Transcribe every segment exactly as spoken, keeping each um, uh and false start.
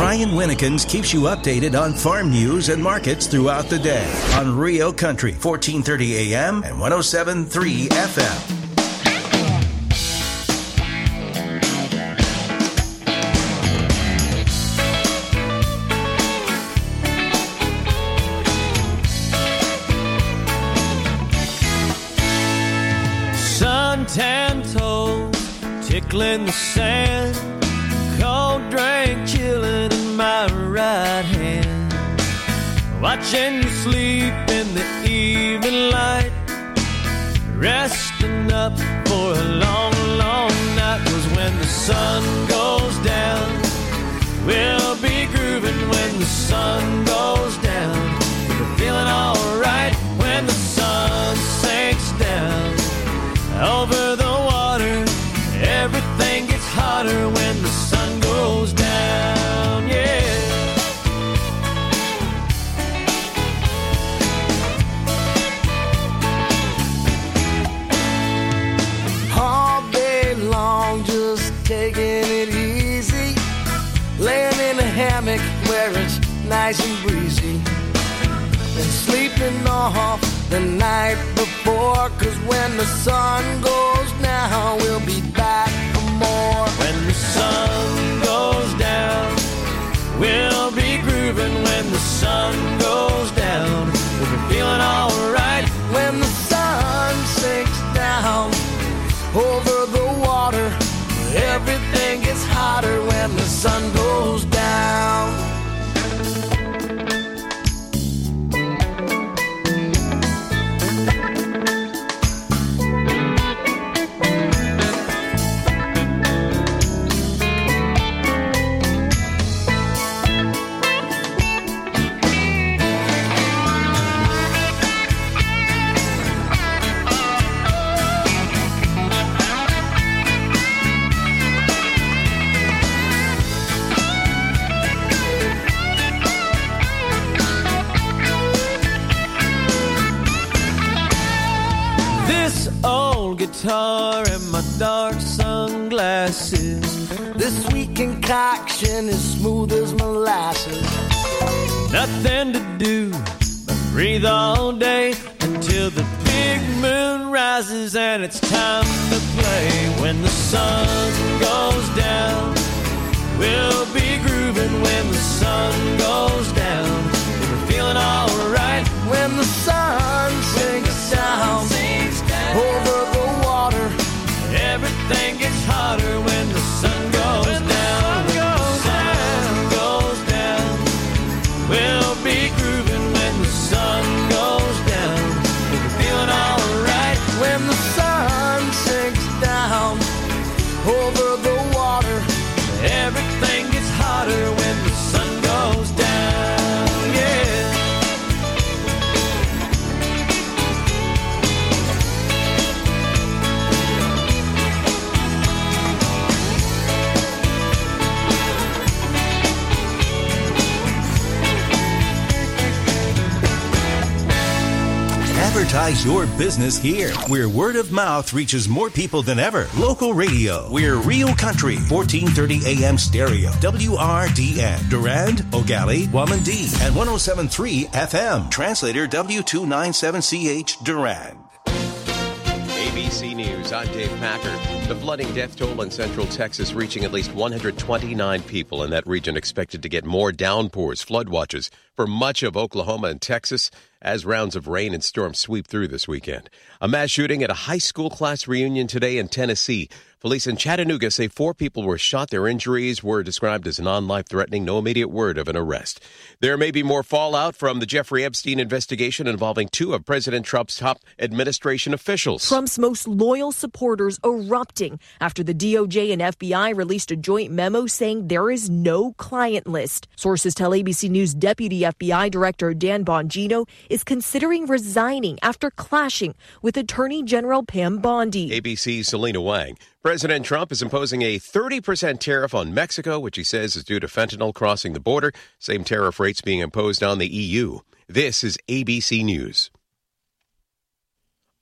Brian Winnekins keeps you updated on farm news and markets throughout the day on Rio Country, fourteen thirty A M and one oh seven point three F M. Suntan toes tickling the sand, cold drink chilling in my right hand, watching you sleep in the evening light, resting up for a long, long night. 'Cause when the sun goes down, we'll be grooving. When the sun goes down, we're feeling alright. When the sun sinks down over the water, everything gets hotter when the sun goes down, yeah. All day long, just taking it easy, laying in a hammock where it's nice and breezy, and sleeping off the night before. 'Cause when the sun goes down, we'll be back for more. When the sun goes down, we'll be grooving. When the sun goes down, we'll be feeling alright. When the sun sinks down over the water, everything gets hotter when the sun goes down. Guitar and my dark sunglasses, this sweet concoction is smooth as molasses. Nothing to do but breathe all day until the big moon rises and it's time to play. When the sun goes down, we'll be grooving. When the sun goes down, we're feeling alright. When the sun sinks down over the water, everything gets hotter when the sun goes when down. The sun goes when down. the sun goes down, we'll be grooving. When the sun goes down, we'll be feeling alright. When the sun sinks down over the water, everything gets hotter when the sun goes down, yeah. Advertise your business here, where word of mouth reaches more people than ever. Local radio. We're Rio Country, fourteen thirty A M stereo, W R D N, Durand, Ogali, Wamandee, and one oh seven point three F M. Translator W two ninety-seven C H, Durand. A B C News, I'm Dave Packer. The flooding death toll in central Texas reaching at least one hundred twenty-nine people in that region, expected to get more downpours, flood watches for much of Oklahoma and Texas as rounds of rain and storms sweep through this weekend. A mass shooting at a high school class reunion today in Tennessee. Police in Chattanooga say four people were shot. Their injuries were described as non-life threatening. No immediate word of an arrest. There may be more fallout from the Jeffrey Epstein investigation involving two of President Trump's top administration officials. Trump's most loyal supporters erupting after the D O J and F B I released a joint memo saying there is no client list. Sources tell A B C News Deputy F B I Director Dan Bongino is considering resigning after clashing with Attorney General Pam Bondi. A B C's Selena Wang. President Trump is imposing a thirty percent tariff on Mexico, which he says is due to fentanyl crossing the border. Same tariff rates being imposed on the E U. This is A B C News.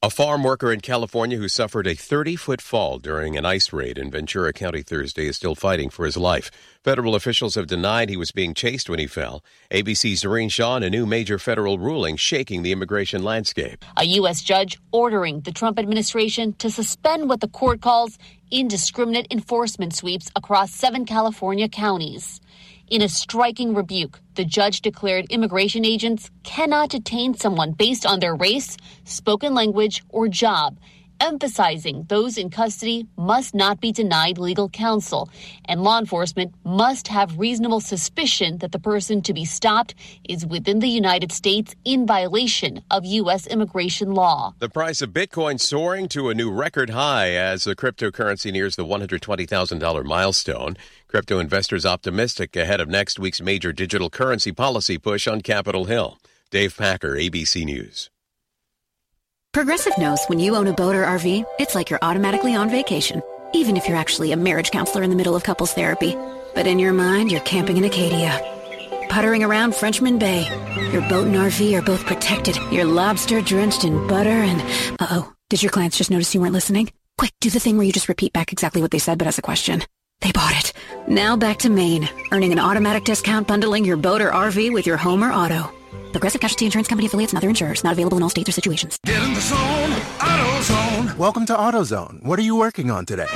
A farm worker in California who suffered a thirty-foot fall during an ice raid in Ventura County Thursday is still fighting for his life. Federal officials have denied he was being chased when he fell. A B C's Doreen Shaw and a new major federal ruling shaking the immigration landscape. A U S judge ordering the Trump administration to suspend what the court calls indiscriminate enforcement sweeps across seven California counties. In a striking rebuke, the judge declared immigration agents cannot detain someone based on their race, spoken language, or job, emphasizing those in custody must not be denied legal counsel, and law enforcement must have reasonable suspicion that the person to be stopped is within the United States in violation of U S immigration law. The price of Bitcoin soaring to a new record high as the cryptocurrency nears the one hundred twenty thousand dollars milestone. Crypto investors optimistic ahead of next week's major digital currency policy push on Capitol Hill. Dave Packer, A B C News. Progressive knows when you own a boat or R V, it's like you're automatically on vacation, even if you're actually a marriage counselor in the middle of couples therapy. But in your mind, you're camping in Acadia, puttering around Frenchman Bay. Your boat and R V are both protected. You're lobster drenched in butter and... Uh-oh, did your clients just notice you weren't listening? Quick, do the thing where you just repeat back exactly what they said, but as a question. They bought it. Now back to Maine, earning an automatic discount bundling your boat or R V with your home or auto. Progressive Casualty Insurance Company affiliates and other insurers. Not available in all states or situations. Get in the zone, AutoZone. Welcome to AutoZone. What are you working on today?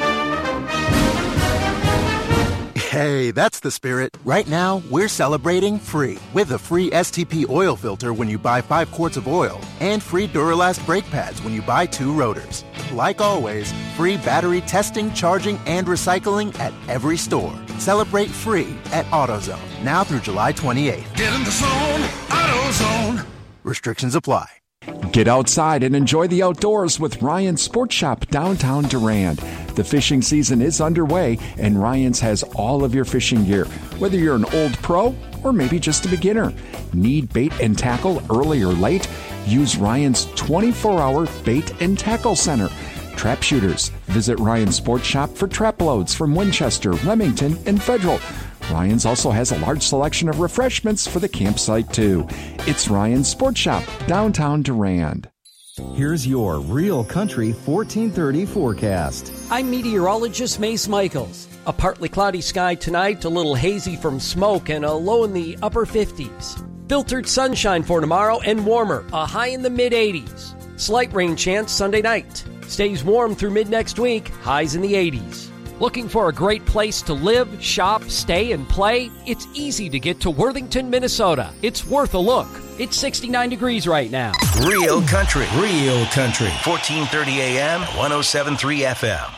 Hey, that's the spirit. Right now, we're celebrating free with a free S T P oil filter when you buy five quarts of oil and free Duralast brake pads when you buy two rotors. Like always, free battery testing, charging, and recycling at every store. Celebrate free at AutoZone, now through July twenty-eighth. Get in the zone, AutoZone. Restrictions apply. Get outside and enjoy the outdoors with Ryan's Sports Shop downtown Durand. The fishing season is underway, and Ryan's has all of your fishing gear, whether you're an old pro or maybe just a beginner. Need bait and tackle early or late? Use Ryan's twenty-four hour bait and tackle center. Trap shooters, visit Ryan's Sports Shop for trap loads from Winchester, Remington, and Federal. Ryan's also has a large selection of refreshments for the campsite, too. It's Ryan's Sports Shop, downtown Durand. Here's your Real Country fourteen thirty forecast. I'm meteorologist Mace Michaels. A partly cloudy sky tonight, a little hazy from smoke, and a low in the upper fifties. Filtered sunshine for tomorrow and warmer, a high in the mid-eighties. Slight rain chance Sunday night. Stays warm through mid-next week, highs in the eighties. Looking for a great place to live, shop, stay, and play? It's easy to get to Worthington, Minnesota. It's worth a look. It's sixty-nine degrees right now. Real Country. Real Country. fourteen thirty A M, one oh seven point three F M.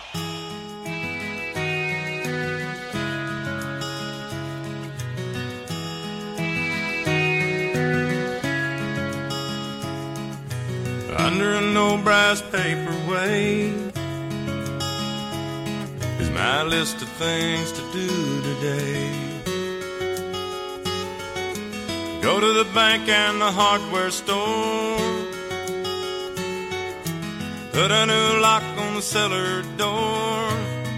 Under an old brass paperweight is my list of things to do today. Go to the bank and the hardware store, put a new lock on the cellar door.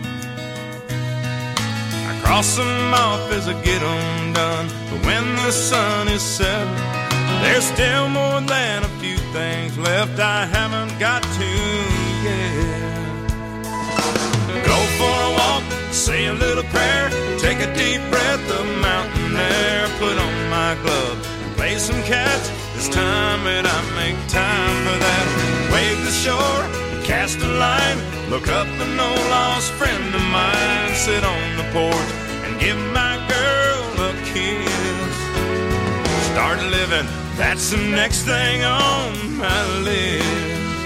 I cross them off as I get them done, but when the sun is set, there's still more than a few things left I haven't got to yet. Go for a walk, say a little prayer, take a deep breath of mountain air, put on my glove and play some catch. It's time that I make time for that. Wave the shore, cast a line, look up an old lost friend of mine, sit on the porch and give my girl a kiss. Start living, that's the next thing on my list.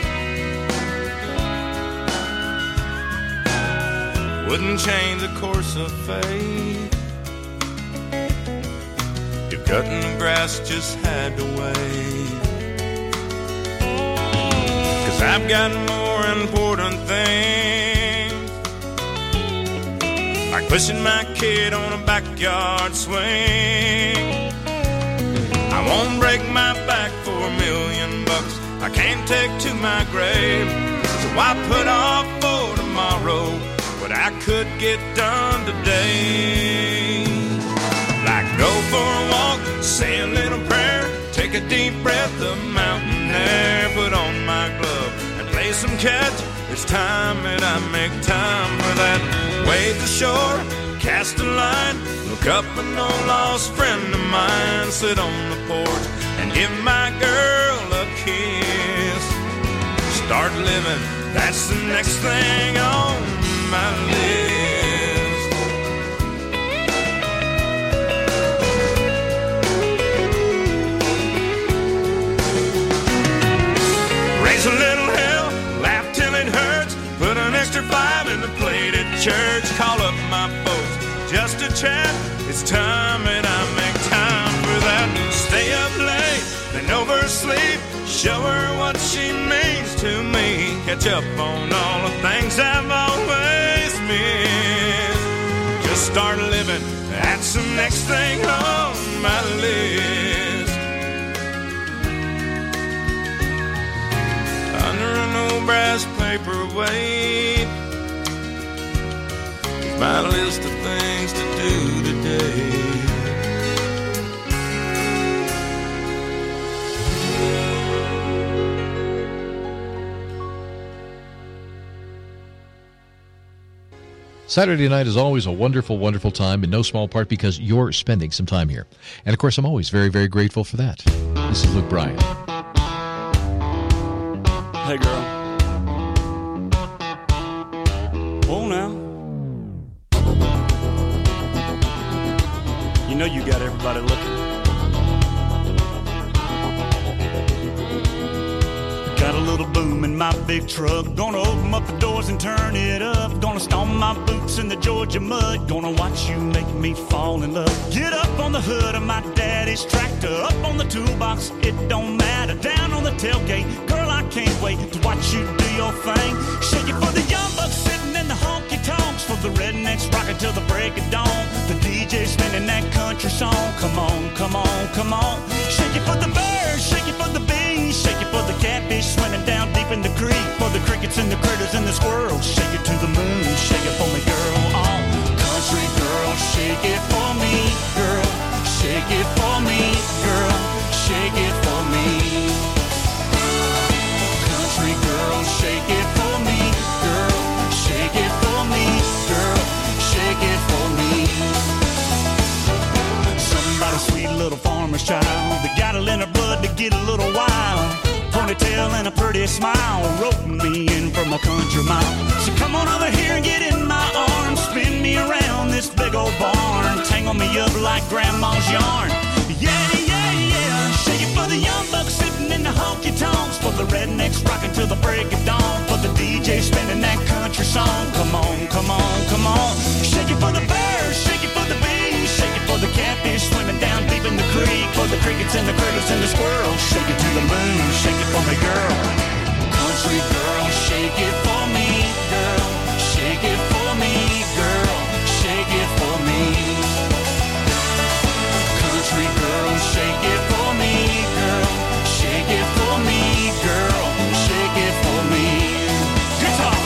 Wouldn't change the course of fate if cutting the grass just had to wait. 'Cause I've got more important things, like pushing my kid on a backyard swing. I won't break my back for a million bucks I can't take to my grave. So I put off for tomorrow what I could get done today. Like go for a walk, say a little prayer, take a deep breath of mountain air, put on my gloves some catch. It's time that I make time for that. Wade the shore, cast a line, look up an old lost friend of mine, sit on the porch and give my girl a kiss. Start living, that's the next thing on my list. Raise a little hell, laugh till it hurts, put an extra five in the plate at church, call up my folks just to chat. It's time that I make time for that. Stay up late, then oversleep, show her what she means to me, catch up on all the things I've always missed. Just start living, that's the next thing on my list. Under an old brass paperweight, my list of things to do today. Saturday night is always a wonderful, wonderful time, in no small part because you're spending some time here. And, of course, I'm always very, very grateful for that. This is Luke Bryan. Hey, girl. Oh, now. You know you got everybody looking. Got a little boom in my big truck. Gonna open up the doors and turn it up. Gonna stomp my boots in the Georgia mud. Gonna watch you make me fall in love. Get up on the hood of my daddy's tractor. Up on the toolbox, it don't matter. Down on the tailgate, girl, I can't wait to watch you do your thing. Shake it for the young bucks sitting in the honky-tonks. For the rednecks rocking till the break of dawn. The D J spinning that country song. Come on, come on, come on. Shake it for the birds, shake it for the bees. Shake it for the catfish swimming down deep in the creek. For the crickets and the critters and the squirrels. Shake it to the moon, shake it for me, girl. Oh, country girl, shake it for me, girl. Shake it for me, girl. Shake it for me. Country girl, shake it for me, girl. Shake it for me, girl. Shake it for me. Somebody sweet little farmer's child that got it in her blood to get a little wild. Ponytail and a pretty smile, roping me in from a country mile. So come on over here and get in my arms, spin me around this big old barn, tangle me up like grandma's yarn. Yeah, yeah, yeah. Shake it for the young bucks sitting in the honky-tonks. For the rednecks rocking till the break of dawn. For the D J spinning that country song. Come on, come on, come on. Shake it for the birds, shake it for the bees. Shake it for the catfish swimming down deep in the creek. For the crickets and the critters and the squirrels. Shake it to the moon, shake it for me, girl. Country girl, shake it for me, girl. Shake it for me, girl. Shake it for me. Country girl, shake it for me, girl. Shake it for me, girl. Shake it for me. Guitar.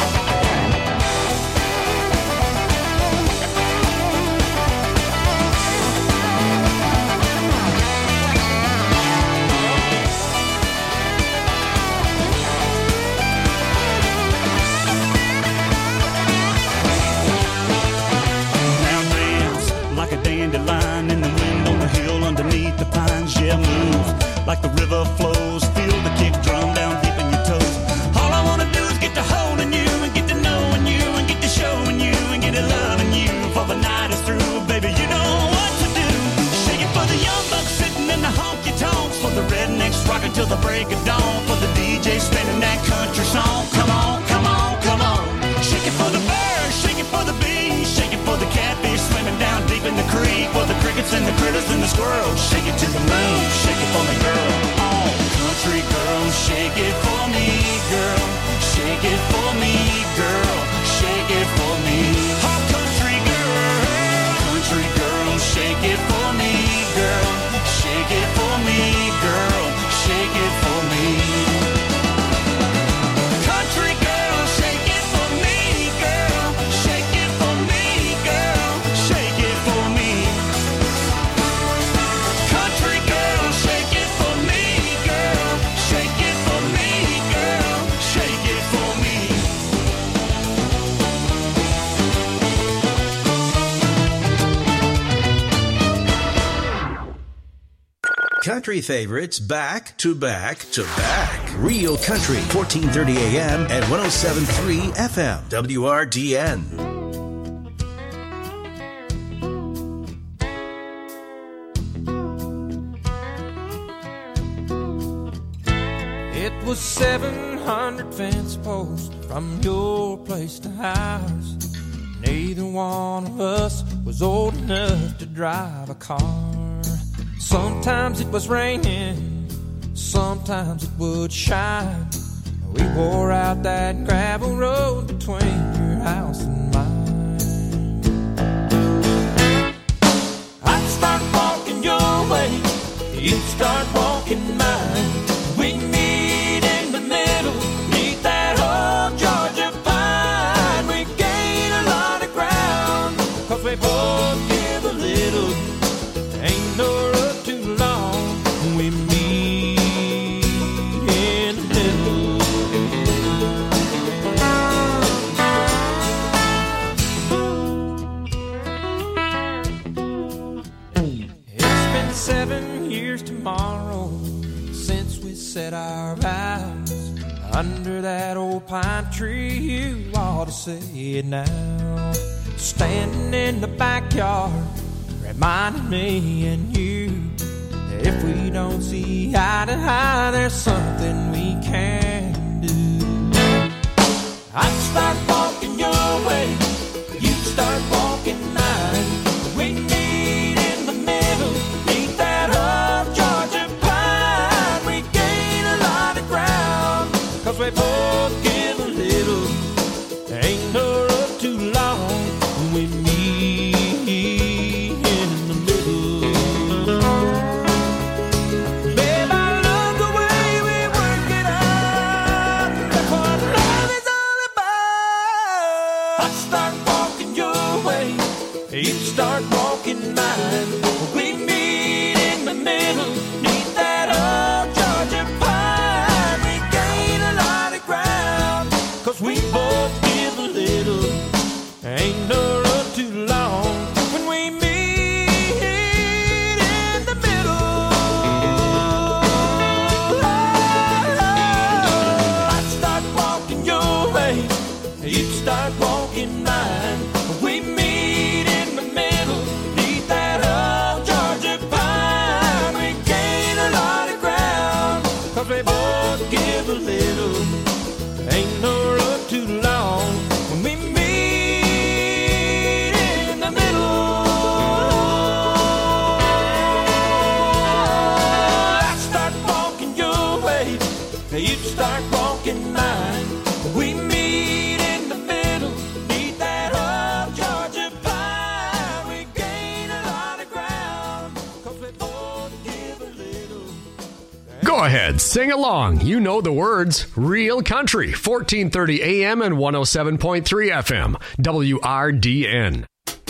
Like a dandelion in the wind on the hill underneath the pines. Yeah, move like the river flows. Feel the kick drum down deep in your toes. All I wanna do is get to holding you and get to knowing you and get to showing you and get to loving you. For the night is through, baby, you know what to do. Shake it for the young bucks sitting in the honky-tonks. For the rednecks rocking till the break of dawn. For the D J spinning that country song. Come on, come on, come on. Shake it for the birds, shake it for the bees. Shake it for the catfish swimming down deep in the creek. For the crickets and the critters and the squirrels. Shake it to the moon, shake it for me, girl. Oh, country girl, shake it for me, girl. Shake it for me, girl. Shake it for me. Oh, country girl, country girl, shake it for me, girl. Shake it for me, girl. Shake it for me. Country girl, shake it for me, girl. Shake it for me, girl. Shake it for me. Country girl, shake it for me, girl. Shake it for me, girl. Shake it for country favorites back to back to back. Real Country, fourteen thirty A M and one oh seven point three F M, W R D N. It was seven hundred fence posts from your place to ours. Neither one of us was old enough to drive a car. Sometimes it was raining, sometimes it would shine. We wore out that gravel road between your house and mine. I'd start walking your way, you'd start walking mine. We meet in the middle, meet that old Georgia pine. We gain a lot of ground, cause we both give a little. Ain't no road too long, we meet in the middle. It's been seven years tomorrow since we said our vows under that old pine tree. You ought to say it now. Standing in the backyard, reminding me and you that if we don't see eye to eye, there's something we can do. I'd start walking your way, you'd start walking mine. We meet in the middle, meet that old Georgia pine. We gain a lot of ground, cause we both give a little. There ain't no road too long, we meet in the middle. Babe, I love the way we work it out. That's what love is all about. I start walking your way, you start walking mine. We meet in the middle, meet that old Georgia pine. We gain a lot of ground, cause we both give a little. Ain't no road too long when we meet in the middle. I'd start walking your way, you'd start walking mine. We meet in the middle, meet that old Georgia pine. We gain a lot of ground, cause we both give a little. Ain't no road too long when we meet in the middle. I start walking your way, you'd start walking mine. We meet in the middle, meet that old Georgia pine. We gain a lot of ground, cause we both give a little. Go ahead, sing along. You know the words. Real Country, fourteen thirty A M and one oh seven point three F M, W R D N.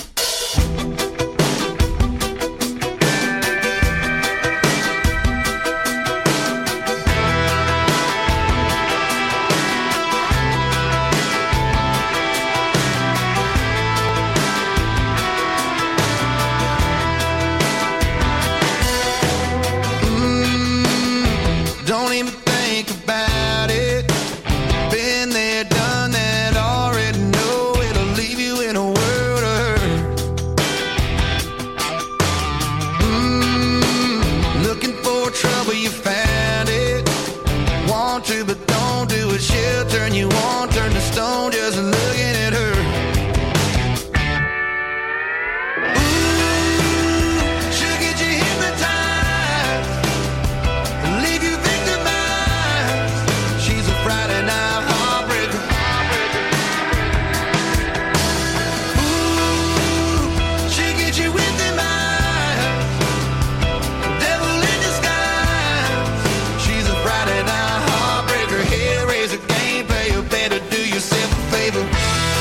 Don't even think about it. Been there, done that, already know it'll leave you in a world of hurt. Mm, looking for trouble, you found it. Want to, but don't do it. She'll turn you on, turn to stone, just looking at her. Ooh, she'll get you hypnotized, leave you victimized. She's a Friday night heartbreaker. Ooh, she get you with them eyes, devil in disguise. She's a Friday night heartbreaker. Hellraiser, game player, better do yourself a favor.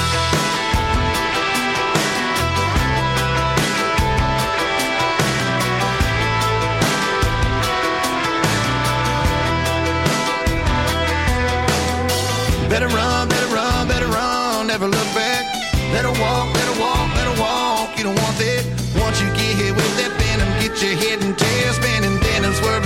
Better run, better run, better run, never look back. Better walk, better walk, better walk. You don't want that. Once you get hit with that venom, get your head and tail spinning. Then it's where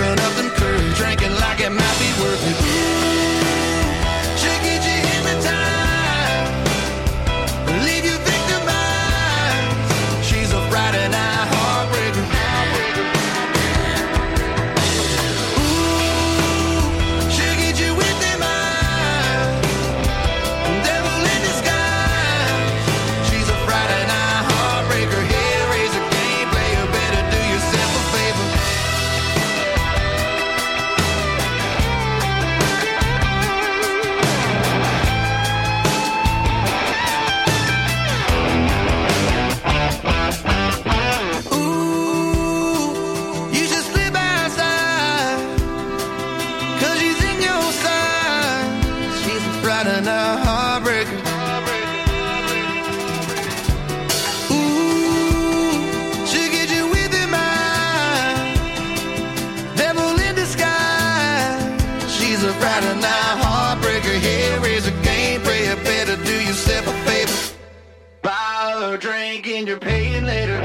and you're paying later.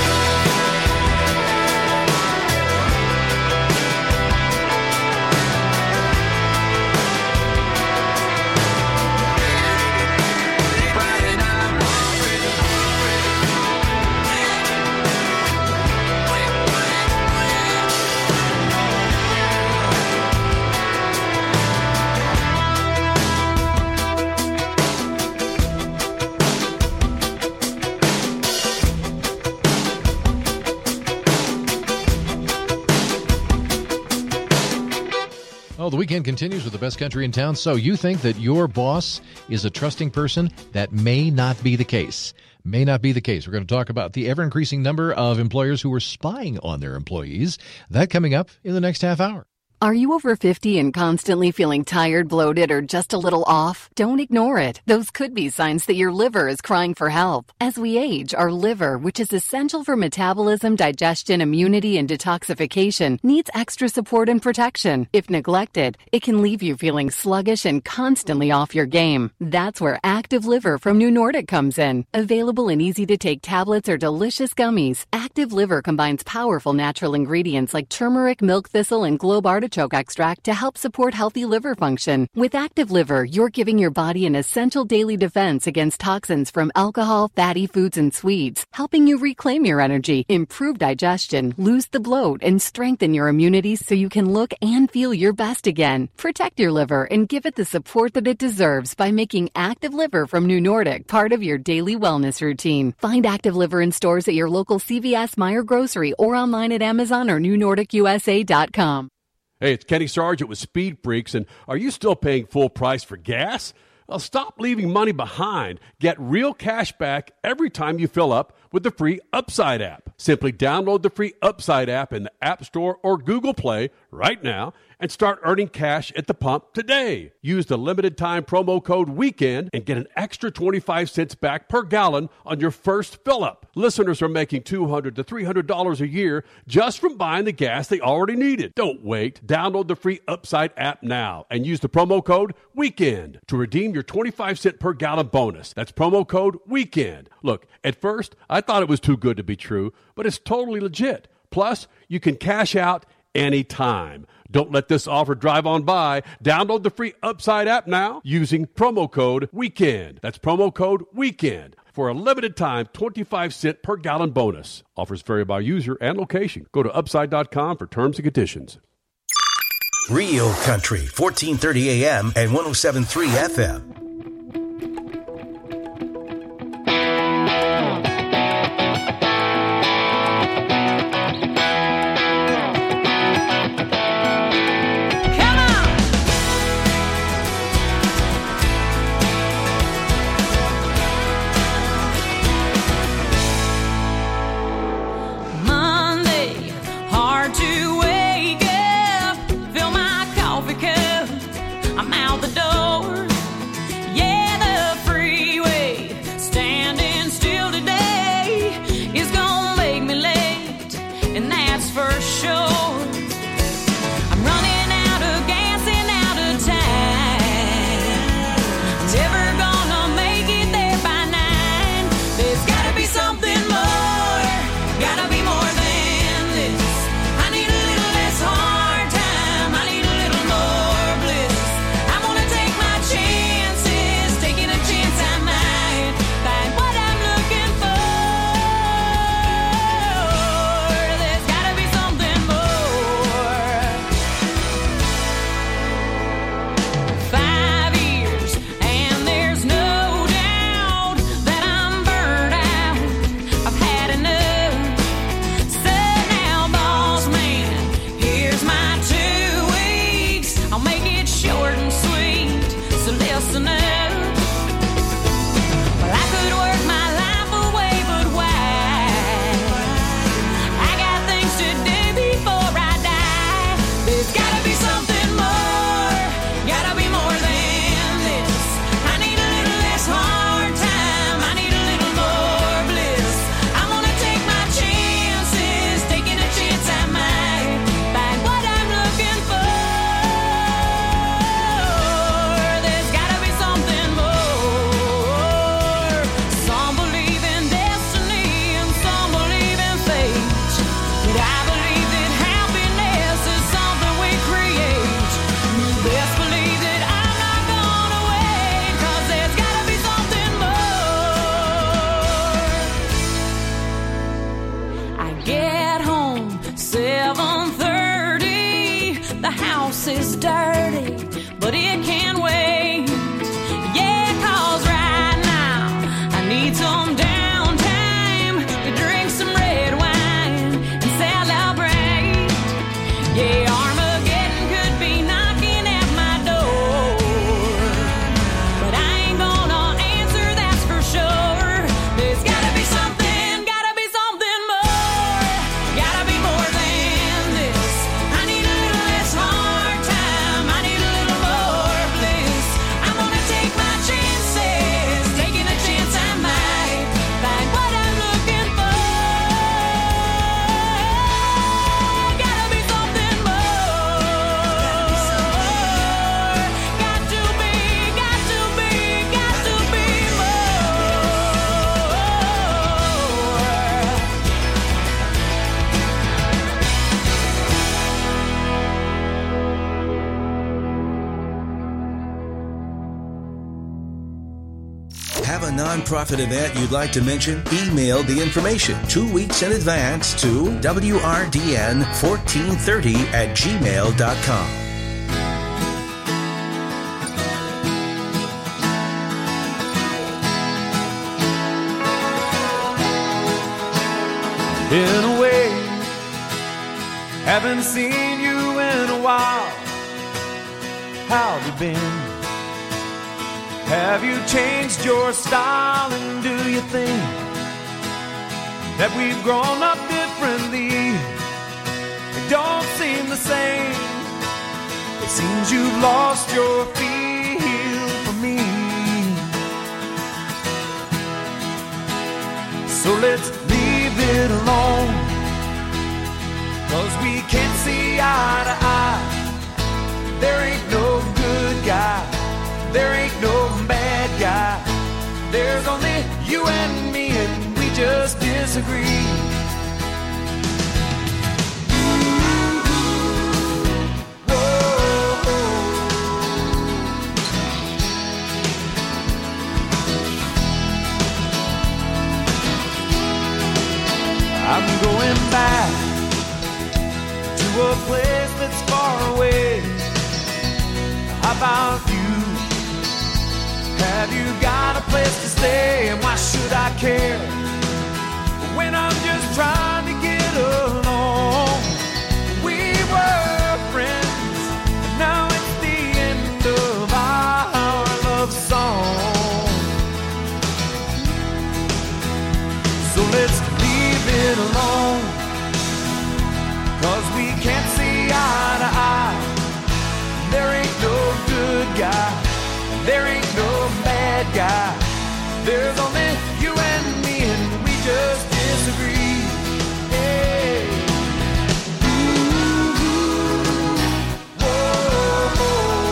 Oh, the weekend continues with the best country in town. So you think that your boss is a trusting person? That may not be the case. May not be the case. We're going to talk about the ever-increasing number of employers who are spying on their employees. That coming up in the next half hour. Are you over fifty and constantly feeling tired, bloated, or just a little off? Don't ignore it. Those could be signs that your liver is crying for help. As we age, our liver, which is essential for metabolism, digestion, immunity, and detoxification, needs extra support and protection. If neglected, it can leave you feeling sluggish and constantly off your game. That's where Active Liver from New Nordic comes in. Available in easy-to-take tablets or delicious gummies, Active Liver combines powerful natural ingredients like turmeric, milk thistle, and globe artichoke extract to help support healthy liver function. With Active Liver, you're giving your body an essential daily defense against toxins from alcohol, fatty foods, and sweets, helping you reclaim your energy, improve digestion, lose the bloat, and strengthen your immunity so you can look and feel your best again. Protect your liver and give it the support that it deserves by making Active Liver from New Nordic part of your daily wellness routine. Find Active Liver in stores at your local C V S, Meijer Grocery, or online at Amazon or new nordic u s a dot com. Hey, it's Kenny Sargent with Speed Freaks, and are you still paying full price for gas? Well, stop leaving money behind. Get real cash back every time you fill up with the free Upside app. Simply download the free Upside app in the App Store or Google Play right now and start earning cash at the pump today. Use the limited time promo code WEEKEND and get an extra twenty-five cents back per gallon on your first fill up. Listeners are making two hundred to three hundred dollars a year just from buying the gas they already needed. Don't wait. Download the free Upside app now and use the promo code WEEKEND to redeem your twenty-five cent per gallon bonus. That's promo code WEEKEND. Look, at first, I thought it was too good to be true, but it's totally legit. Plus, you can cash out anytime. Don't let this offer drive on by. Download the free Upside app now using promo code WEEKEND. That's promo code WEEKEND for a limited time twenty-five cent per gallon bonus. Offers vary by user and location. Go to upside dot com for terms and conditions. Real Country, fourteen thirty A M and one oh seven point three F M. I'm out the door. Have a nonprofit event you'd like to mention? Email the information two weeks in advance to W R D N fourteen thirty at gmail dot com. Been away, haven't seen you in a while. How have you been? Have you changed your style? And do you think that we've grown up differently? It don't seem the same. It seems you've lost your feel for me. So let's leave it alone, 'cause we can't see eye to eye. There ain't no good guy, there ain't no bad guy. There's only you and me, and we just disagree. I'm going back to a place that's far away. How about you? Have you got a place to stay? And why should I care when I'm just trying to get along? We were friends, and now it's the end of our love song. So let's leave it alone, 'cause we can't see eye to eye. There ain't no good guy, there ain't no bad guy. There's only you and me, and we just disagree. Hey. Ooh, whoa.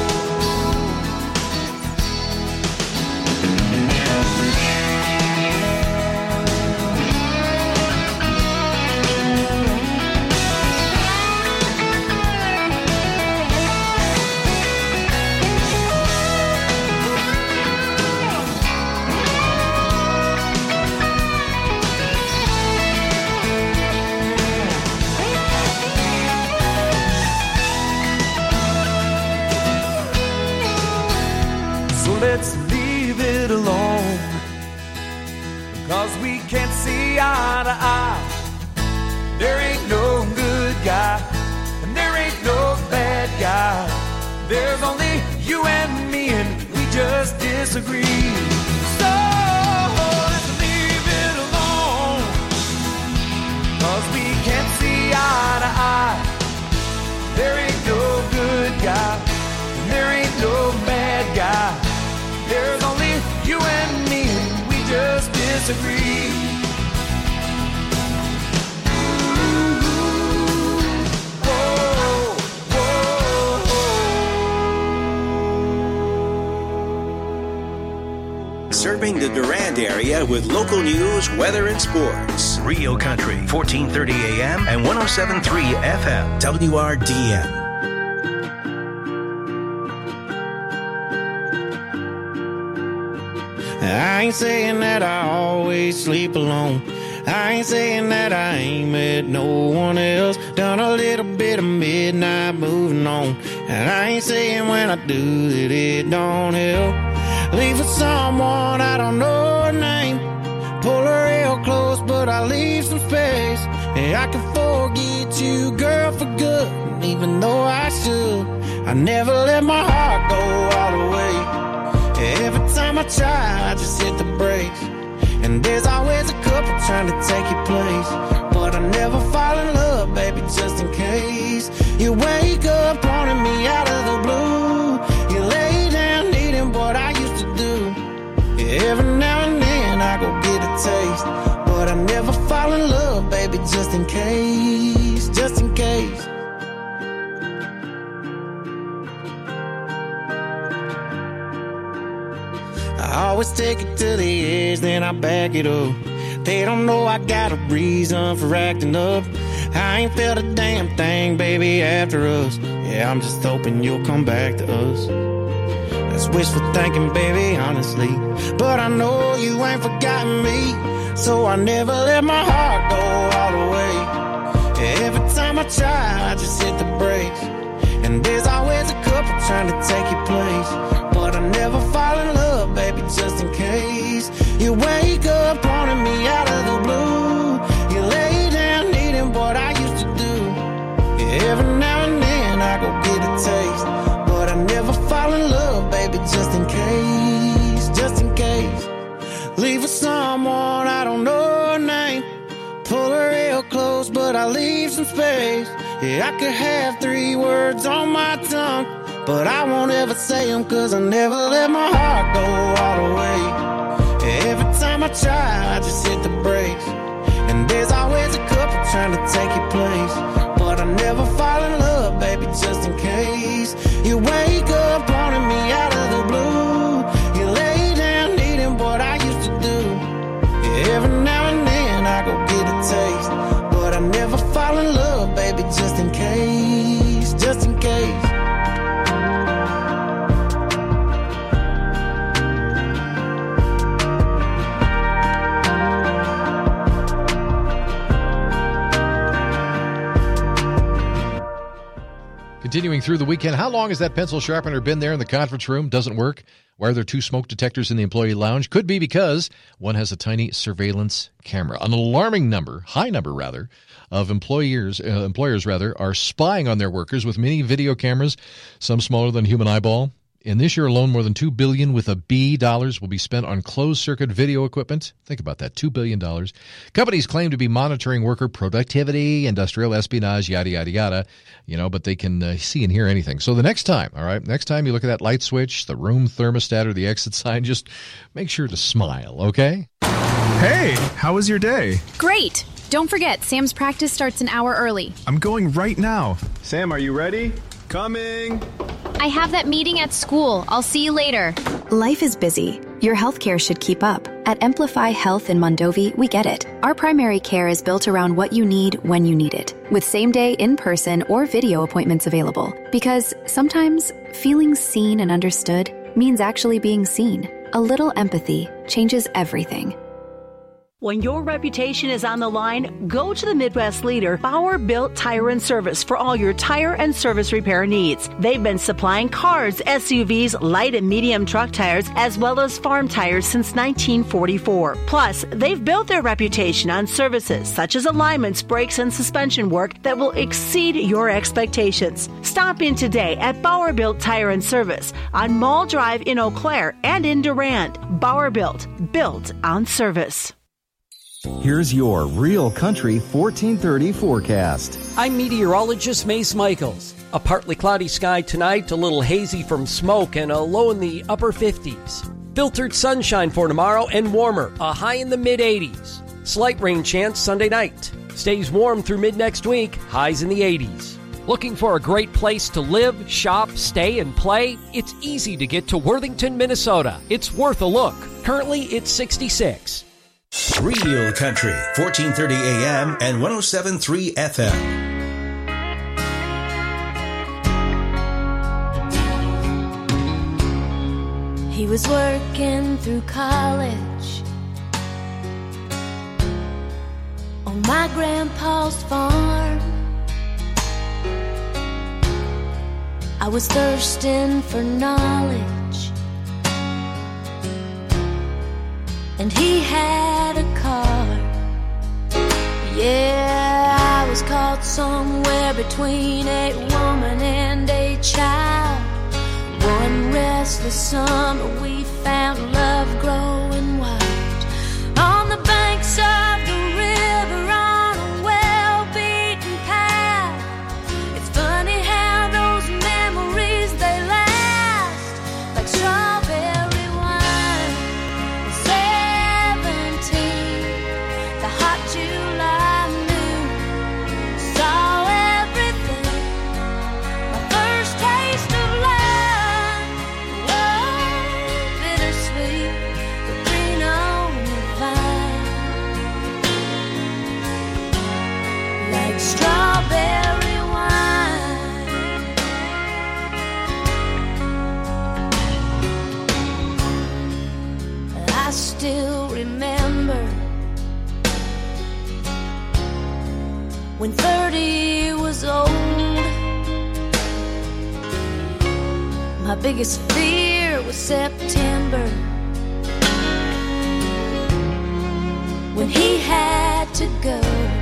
Let's leave it alone, 'cause we can't see eye to eye. There ain't no good guy, and there ain't no bad guy. There's only you and me, and we just disagree. So let's leave it alone, 'cause we can't see eye to eye. There ain't no good guy, and there ain't no bad guy. There's only you and me, and we just disagree. Whoa, whoa, whoa. Serving the Durand area with local news, weather, and sports. Rio Country, fourteen thirty A M and one oh seven point three F M, W R D N. I ain't saying that I always sleep alone. I ain't saying that I ain't met no one else. Done a little bit of midnight moving on. And I ain't saying when I do that it don't help. Leave with someone I don't know her name. Pull her real close, but I leave some space. And I can forget you, girl, for good. And even though I should, I never let my heart go all the way. Every time I try, I just hit the brakes. And there's always a couple trying to take your place. But I never fall in love, baby, just in case. You wake up wanting me out of the blue. You lay down needing what I used to do. Every now and then I go get a taste. But I never fall in love, baby, just in case. Just in case. I always take it to the edge, then I back it up. They don't know I got a reason for acting up. I ain't felt a damn thing, baby, after us. Yeah, I'm just hoping you'll come back to us. That's wishful thinking, baby, honestly. but I know you ain't forgotten me. So I never let my heart go all the way. Every time I try, I just hit the brakes. And there's always a couple trying to take your place. But I never fall in love, baby, just in case. You wake up wanting me out of the blue. You lay down needing what I used to do. Every now and then I go get a taste. But I never fall in love, baby, just in case. Just in case. Leave with someone I don't know her name. Pull her real close, but I leave some space. Yeah, I could have three words on my tongue, but I won't ever say them, cause I never let my heart go all the way. Every time I try, I just hit the brakes. And there's always a couple trying to take your place. But I never fall in love, baby, just in case. You wake up wanting me out of the blue. You lay down needing what I used to do. Every now and then I go get a taste. But I never fall in love, baby, just in case. Just in case. Continuing through the weekend, how long has that pencil sharpener been there in the conference room? Doesn't work? Why are there two smoke detectors in the employee lounge? Could be because one has a tiny surveillance camera. An alarming number, high number rather, of employers, uh, employers rather, are spying on their workers with mini video cameras, some smaller than human eyeball. In this year alone, more than two billion dollars with a B dollars will be spent on closed-circuit video equipment. Think about that, two billion dollars. Companies claim to be monitoring worker productivity, industrial espionage, yada, yada, yada, you know, but they can uh, see and hear anything. So the next time, all right, next time you look at that light switch, the room thermostat, or the exit sign, just make sure to smile, okay? Hey, how was your day? Great. Don't forget, Sam's practice starts an hour early. I'm going right now. Sam, are you ready? Coming. I have that meeting at school. I'll see you later. Life is busy. Your healthcare should keep up. At Amplify Health in Mondovi, we get it. Our primary care is built around what you need when you need it, with same-day in-person or video appointments available. Because sometimes feeling seen and understood means actually being seen. A little empathy changes everything. When your reputation is on the line, go to the Midwest leader, Bauer Built Tire and Service, for all your tire and service repair needs. They've been supplying cars, S U Vs, light and medium truck tires, as well as farm tires since nineteen forty-four. Plus, they've built their reputation on services such as alignments, brakes, and suspension work that will exceed your expectations. Stop in today at Bauer Built Tire and Service on Mall Drive in Eau Claire and in Durand. Bauer Built, built on service. Here's your Real Country fourteen thirty forecast. I'm meteorologist Mace Michaels. A partly cloudy sky tonight, a little hazy from smoke, and a low in the upper fifties. Filtered sunshine for tomorrow and warmer, a high in the mid-eighties. Slight rain chance Sunday night. Stays warm through mid-next week, highs in the eighties. Looking for a great place to live, shop, stay, and play? It's easy to get to Worthington, Minnesota. It's worth a look. Currently, it's sixty-six. Real Country, fourteen thirty A M and one oh seven point three F M. He was working through college on my grandpa's farm. I was thirsting for knowledge, and he had a car. Yeah, I was caught somewhere between a woman and a child. One restless summer we found love growing wild on the banks of the river on a well-beaten path. It's funny how those memories, they last like strawberry wine. Seventeen, the hot July moon saw everything. My first taste of love, oh, bittersweet. still remember when thirty was old. My biggest fear was September, when he had to go.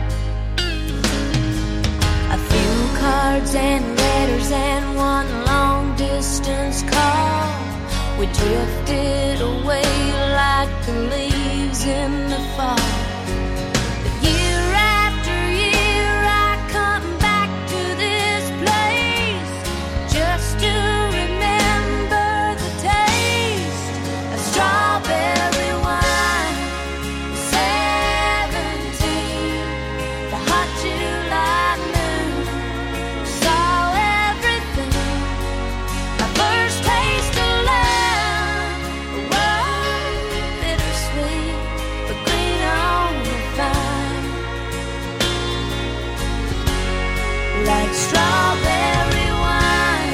A few cards and letters and one long distance call. We drifted away like the leaves in the fall. But year after year I come back to this place just to remember the taste of strawberry wine. Seventeen, the hot July moon saw everything. My first taste of love was bittersweet, but green on the vine, like strawberry wine.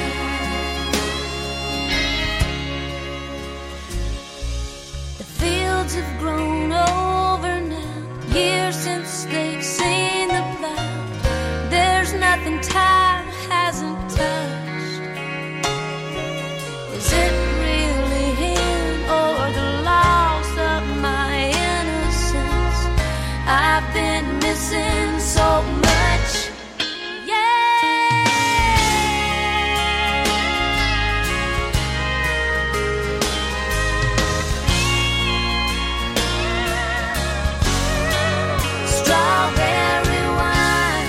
The fields have grown over now, years since they've seen the plow. There's nothing time hasn't touched. Is it really him or the loss of my innocence? I've been missing so much. Strawberry wine,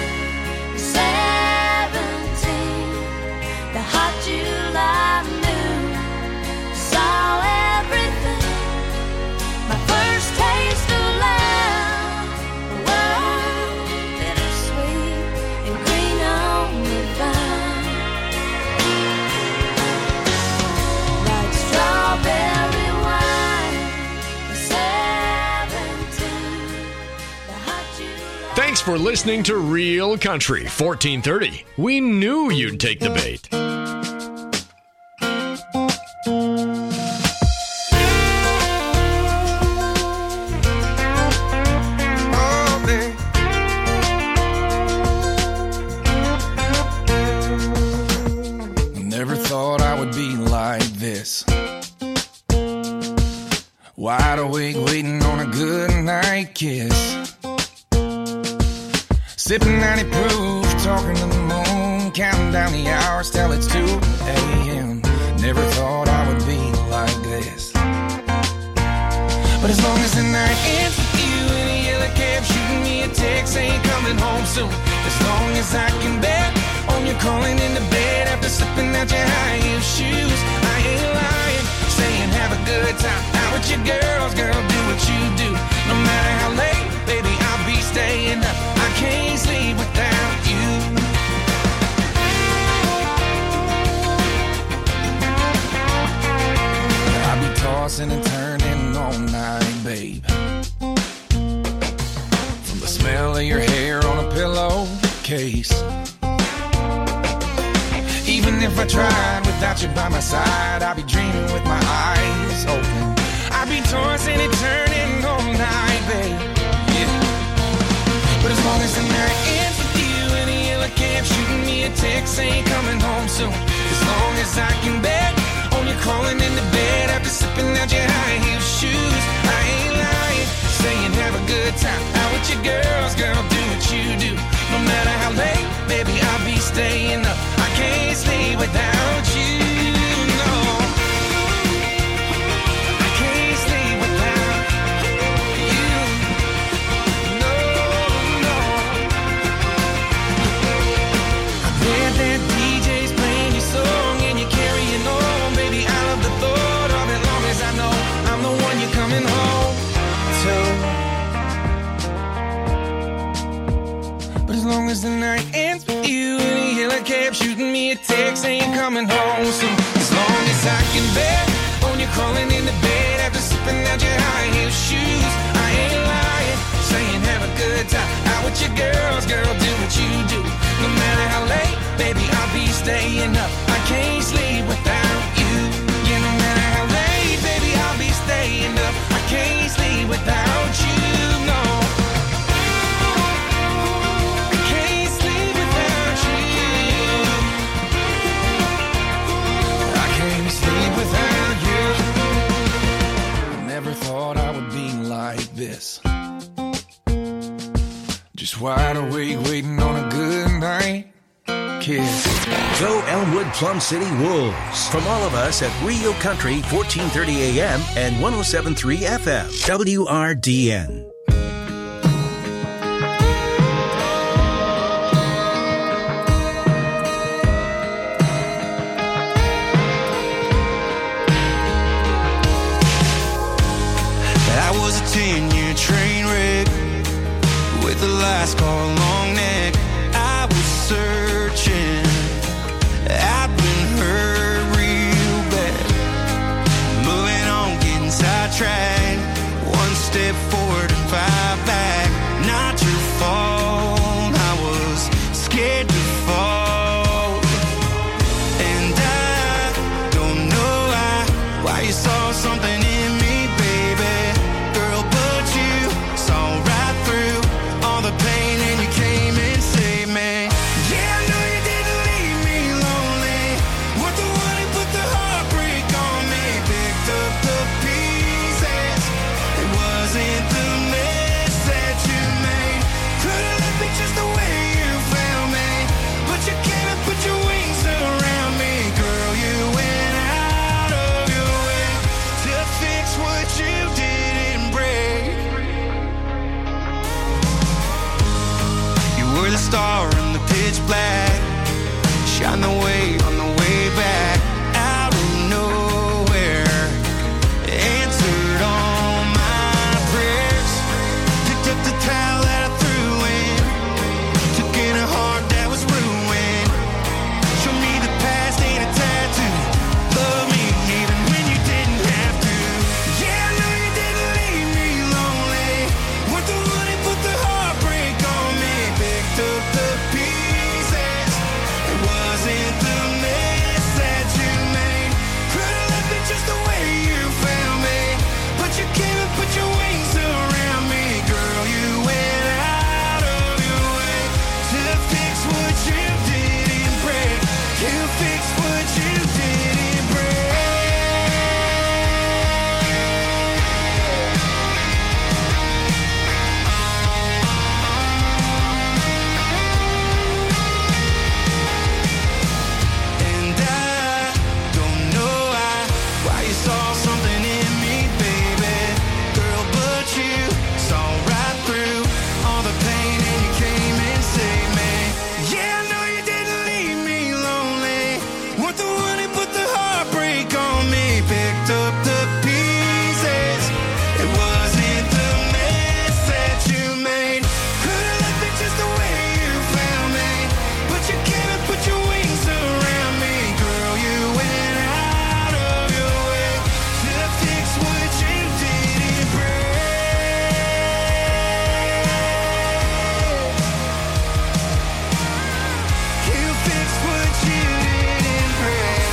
seventeen, the hot July moon saw everything. My first taste of love was bittersweet and green on the vine, like strawberry wine, seventeen, the hot July. Thanks for listening to Real Country fourteen thirty. We knew you'd take the bait. Oh, babe. Never thought I would be like this. Wide awake, waiting on a good night kiss. Sipping ninety proof, talking to the moon, counting down the hours till it's two a.m. Never thought I would be like this. But as long as the night ends with you in a yellow cab, shooting me a text saying coming home soon. As long as I can bet on you calling into bed after slipping out your high heel shoes. I ain't lying, saying have a good time out with your girls, girl, do what you do. No matter how late, baby, I'll be staying up. I can't sleep without you. I'll be tossing and turning all night, babe. From the smell of your hair on a pillowcase. Even if I tried without you by my side, I'd be dreaming with my eyes open. I'd be tossing and turning all night, babe. Yeah. But as long as the night ends with you in a yellow cab, shooting me a text saying coming home soon. As long as I can bet on you crawling into bed after slipping out your high heel shoes. I ain't lying, saying have a good time out with your girls, girl, do what you do. No matter how late, baby, I'll be staying up. I can't sleep without you, no. I can't sleep without you, no, no. I bet that D J's playing your song and you're carrying on, baby. I love the thought of it, long as I know I'm the one you're coming home to. But as long as the night ends with you in a yellow cab, shooting me a text saying you're coming home soon. As long as I can bet on you crawling into bed after slipping out your high heel shoes. I ain't lying, saying have a good time out with your girls, girl, do what you do. No matter how late, baby, I'll be staying up. I can't sleep without you. Yeah, no matter how late, baby, I'll be staying up. I can't with being like this. Just wide awake, waiting on a good night. Kiss. Go Elmwood Plum City Wolves. From all of us at Rio Country, fourteen thirty A M and one oh seven point three F M. W R D N. I was a ten-year train wreck with a last call long neck. I was searching, I've been hurt real bad. Moving on, getting sidetracked. One step forward and five back. Not your fault, I was scared to fall. And I don't know why, why you saw something in me, baby. Girl, but you saw right through all the pain and you came and saved me. Yeah, I know you didn't leave me lonely. Weren't the one who put the heartbreak on me. Picked up the pieces. It wasn't the mess that you made. Could've left me just the way you found me. But you came and put your wings around me. Girl, you went out of your way to fix what you didn't break. You were the star in the pitch black. Shine the way on the way back. Out of nowhere, answered all my prayers. Picked up the towel that I threw in. Took in a heart that was ruined. Showed me the past ain't a tattoo. Love me even when you didn't have to. Yeah, I know you didn't leave me lonely. Weren't the one who put the heartbreak on me. Picked up the pieces. It wasn't the mess that you made. Could've left me just the way you found me. But you came and put your wings around me. Girl, you went out of your way to fix what you didn't break. You fixed what you didn't break. And I don't know why, why you saw something in me, baby. Girl, but you saw right through all the pain and you came and saved me. Yeah, I know you didn't leave me lonely. Weren't the one who put the heartbreak on me. Picked up the pieces. It wasn't the mess that you made. Could've left me just the way you found me. But you came and put your wings around me. Girl, you went out of your way to fix what you didn't break. You fixed what you didn't break.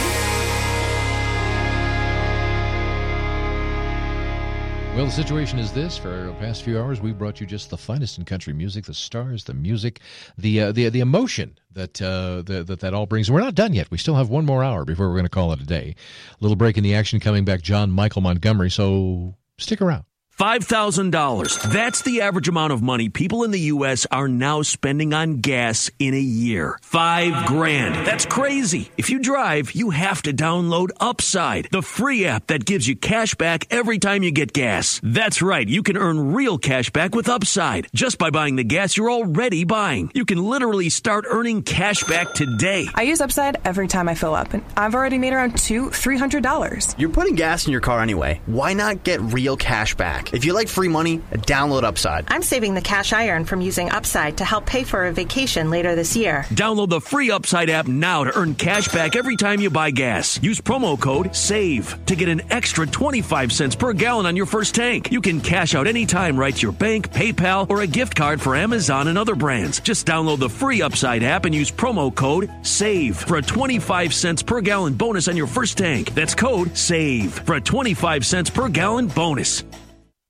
Well, the situation is this. For the past few hours, we brought you just the finest in country music, the stars, the music, the uh, the the emotion that, uh, the, that that all brings. We're not done yet. We still have one more hour before we're going to call it a day. A little break in the action coming back. John Michael Montgomery. So stick around. five thousand dollars. That's the average amount of money people in the U S are now spending on gas in a year. Five grand. That's crazy. If you drive, you have to download Upside, the free app that gives you cash back every time you get gas. That's right. You can earn real cash back with Upside just by buying the gas you're already buying. You can literally start earning cash back today. I use Upside every time I fill up, and I've already made around two, three hundred dollars. You're putting gas in your car anyway. Why not get real cash back? If you like free money, download Upside. I'm saving the cash I earn from using Upside to help pay for a vacation later this year. Download the free Upside app now to earn cash back every time you buy gas. Use promo code SAVE to get an extra twenty-five cents per gallon on your first tank. You can cash out anytime right to your bank, PayPal, or a gift card for Amazon and other brands. Just download the free Upside app and use promo code SAVE for a twenty-five cents per gallon bonus on your first tank. That's code SAVE for a twenty-five cents per gallon bonus.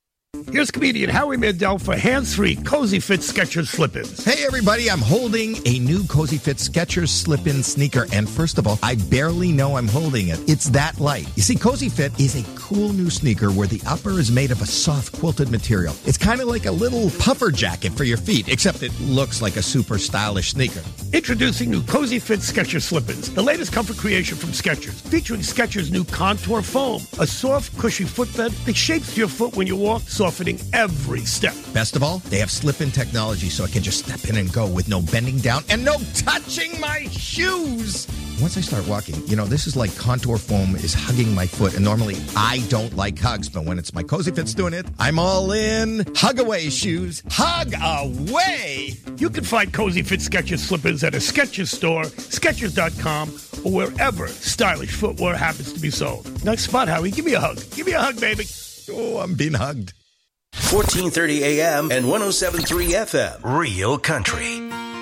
Here's comedian Howie Mandel for hands-free Cozy Fit Skechers slip-ins. Hey, everybody, I'm holding a new Cozy Fit Skechers slip-in sneaker, and first of all, I barely know I'm holding it. It's that light. You see, Cozy Fit is a cool new sneaker where the upper is made of a soft quilted material. It's kind of like a little puffer jacket for your feet, except it looks like a super stylish sneaker. Introducing new Cozy Fit Skechers slip-ins, the latest comfort creation from Skechers, featuring Skechers' new Contour Foam, a soft, cushy footbed that shapes your foot when you walk, softening every step. Best of all, they have slip-in technology so I can just step in and go with no bending down and no touching my shoes. Once I start walking, you know, this is like Contour Foam is hugging my foot, and normally I don't like hugs, but when it's my Cozy Fit's doing it, I'm all in. Hug away, shoes. Hug away! You can find Cozy Fit Skechers slip-ins at a Skechers store, Skechers dot com, or wherever stylish footwear happens to be sold. Next spot, Howie. Give me a hug. Give me a hug, baby. Oh, I'm being hugged. fourteen thirty A M and one oh seven point three F M. Real Country.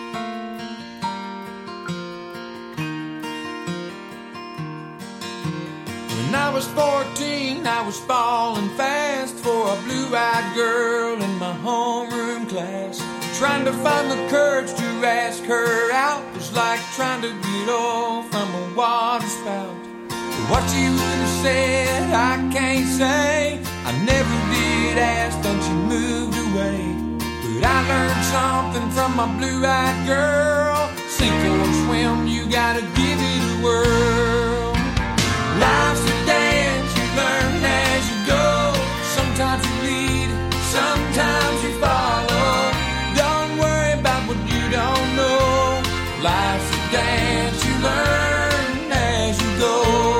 When I was fourteen, I was falling fast for a blue-eyed girl in my homeroom class. Trying to find the courage to ask her out was like trying to get off from a water spout. What you would have said, I can't say. I never did ask, then she moved away. But I learned something from my blue-eyed girl. Sink or swim, you gotta give it a whirl. Life's a dance, you learn as you go. Sometimes you lead, sometimes you follow. Don't worry about what you don't know. Life's a dance, you learn as you go.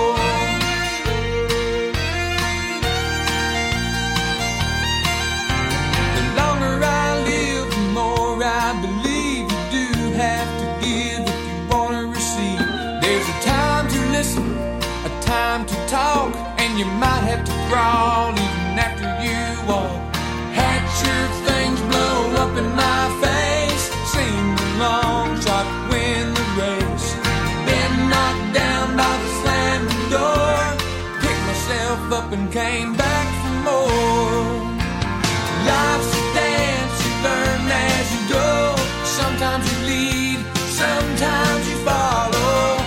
Time to talk, and you might have to crawl even after you walk. Had your things blow up in my face, sing the long shot, win the race. Been knocked down by the slamming door, picked myself up and came back for more. Life's a dance, you learn as you go. Sometimes you lead, sometimes you follow.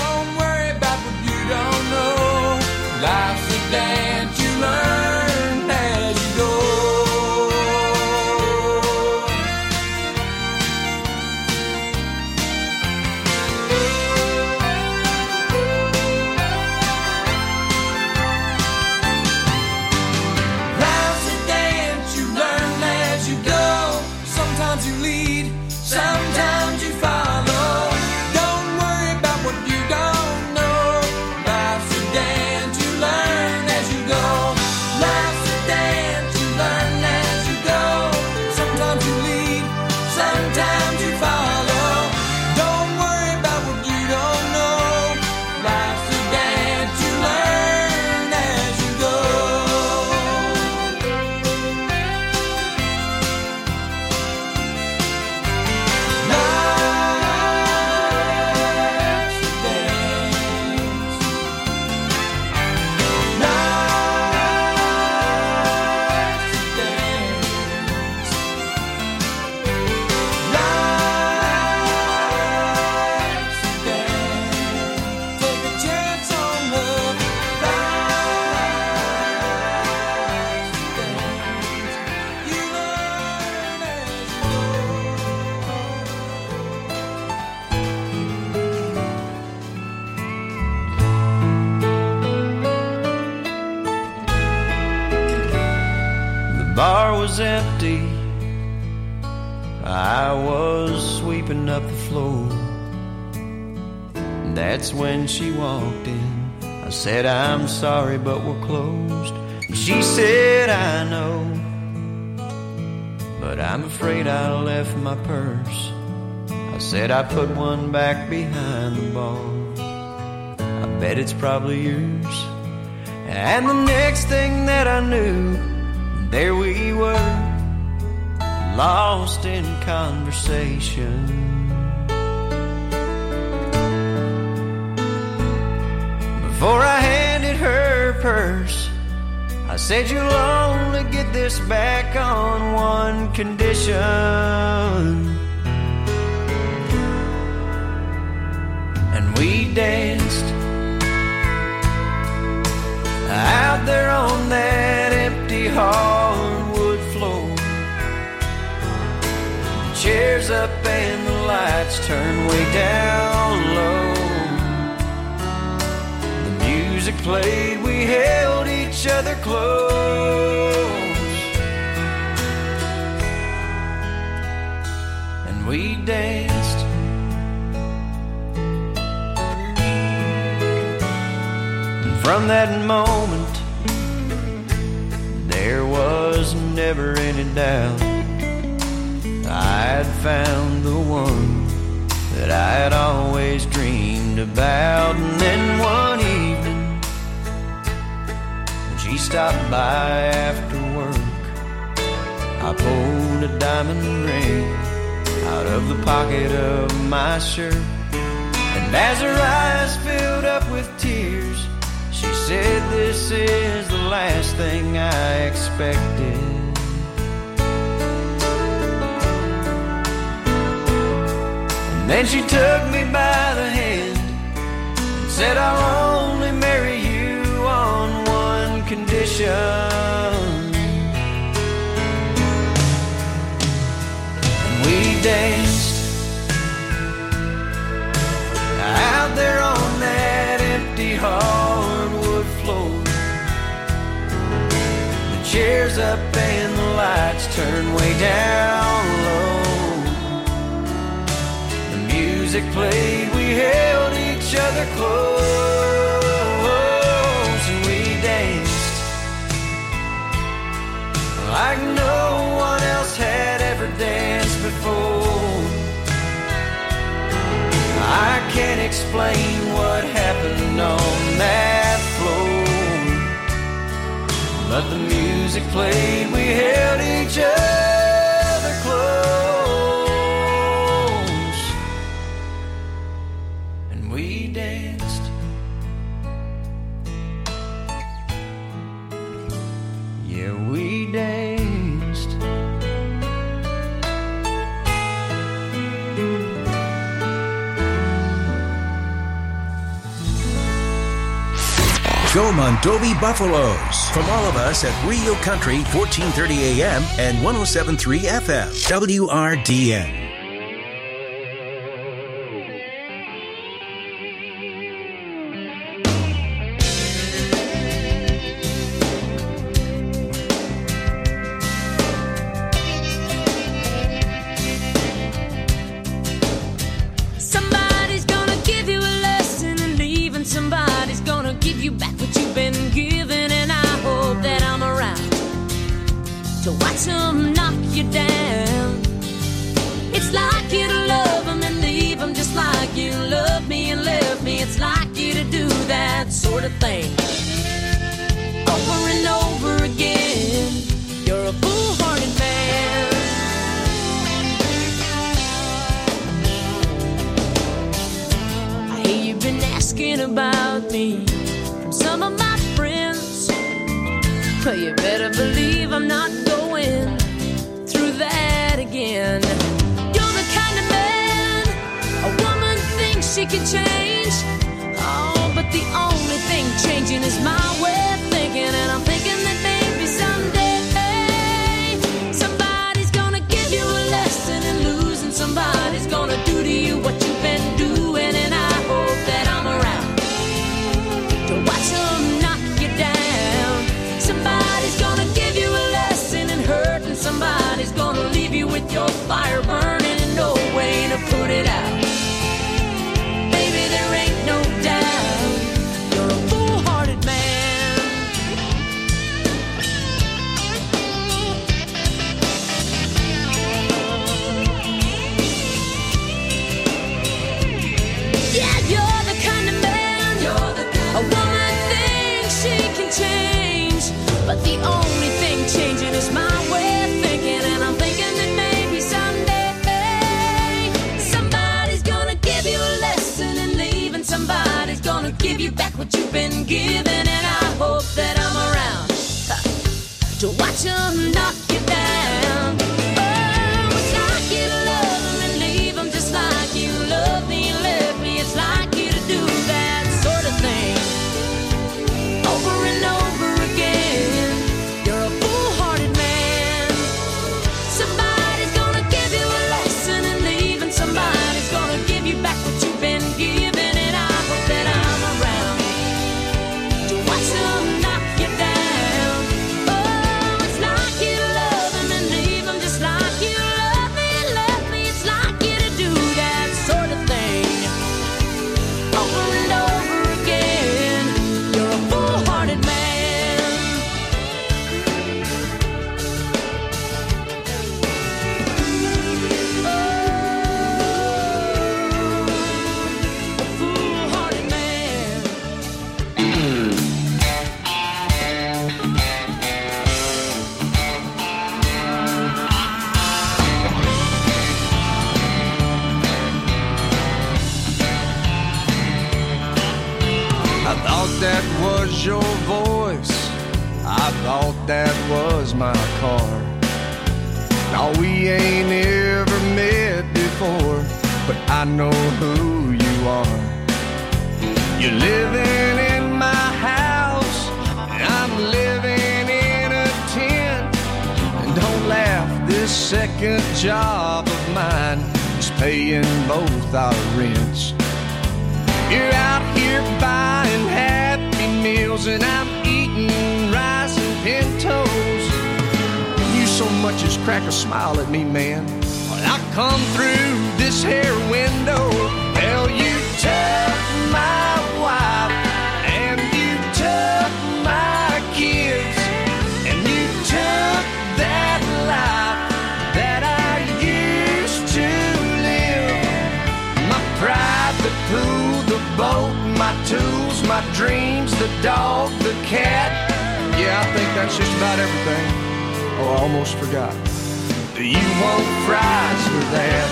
Life's a dance, you learn as you go. Life's a dance, you learn as you go. Sometimes you lead, sometimes you follow. Don't worry about what you don't know. Life's a dance, learn as you go. Life's a dance, you learn as you go. Sometimes you lead, sometimes you follow. Don't worry about what you don't know. Life's a dance, you learn as you go. Life's a dance. Bar was empty, I was sweeping up the floor. That's when she walked in. I said, I'm sorry, but we're closed. And she said, I know, but I'm afraid I left my purse. I said, I put one back behind the bar. I bet it's probably yours. And the next thing that I knew, there we were, lost in conversation. Before I handed her purse, I said, you'll only get this us back on one condition. And we danced out there on that empty hardwood floor. The chairs up and the lights turned way down low. The music played, we held each other close, and we danced. And from that moment, there was never any doubt I'd found the one that I'd always dreamed about. And then one evening, when she stopped by after work, I pulled a diamond ring out of the pocket of my shirt. And as her eyes filled up with tears, she said, "This is the last thing I expected." Then she took me by the hand and said, "I'll only marry you on one condition." And we danced out there on that empty hardwood floor. The chairs up and the lights turned way down low. Music played, we held each other close, and we danced like no one else had ever danced before. I can't explain what happened on that floor, but the music played, we held each other close. We danced. Yeah, we danced. Go Mondovi Buffaloes. From all of us at Rio Country, fourteen thirty A M and one oh seven point three F M, W R D N. But the only thing changing is my way of thinking, and I'm thinking that maybe someday watch them knock you down. Oh, it's like you love them and leave them just like you love me and left me. It's like you to do that sort of thing over and over again. You're a foolhardy man. Somebody's gonna give you a lesson and leave, and somebody's gonna give you back what you've been given. And I hope that I'm around to watch them knock you down. Oh, it's like you love them and leave them just like you love me and left me. It's like you to do that sort of thing over and over again. You're a foolhardy man. Foolhardy man. I thought that was your voice. I thought that was my car. No, we ain't ever met before, but I know who you are. You're living in my house, and I'm living in a tent. And don't laugh, this second job of mine is paying both our rents. You're out here buying Happy Meals, and I'm eating rice and pintos. You so much as crack a smile at me, man. When I come through this here window, hell, you took my wife, and you took my kids, and you took that life that I used to live. My private pool, the boat, my tools, my dreams, the dog, the cat. Yeah, I think that's just about everything. Oh, I almost forgot. Do you want fries with that?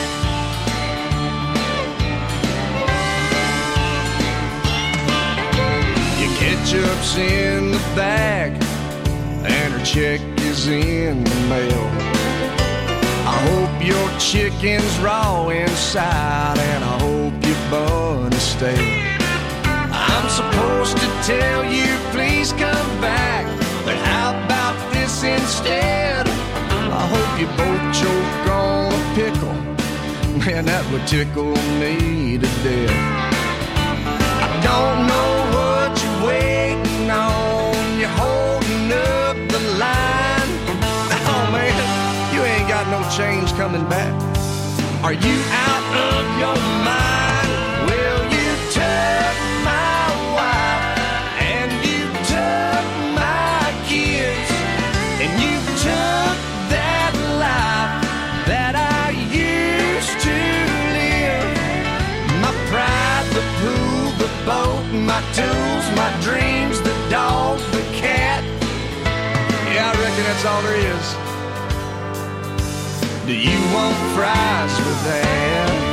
Your ketchup's in the bag, and her check is in the mail. I hope your chicken's raw inside, and I hope your bun is stale. I'm supposed to tell you, please come back, but how about this instead? I hope you both choke on a pickle. Man, that would tickle me to death. I don't know what you're waiting on. You're holding up the line. Oh, man, you ain't got no change coming back. Are you out of your mind? Well, you took my wife, and you took my kids, and you took that life that I used to live. My pride, the pool, the boat, my tools, my dreams, the dog, the cat. Yeah, I reckon that's all there is. Do you want fries with that?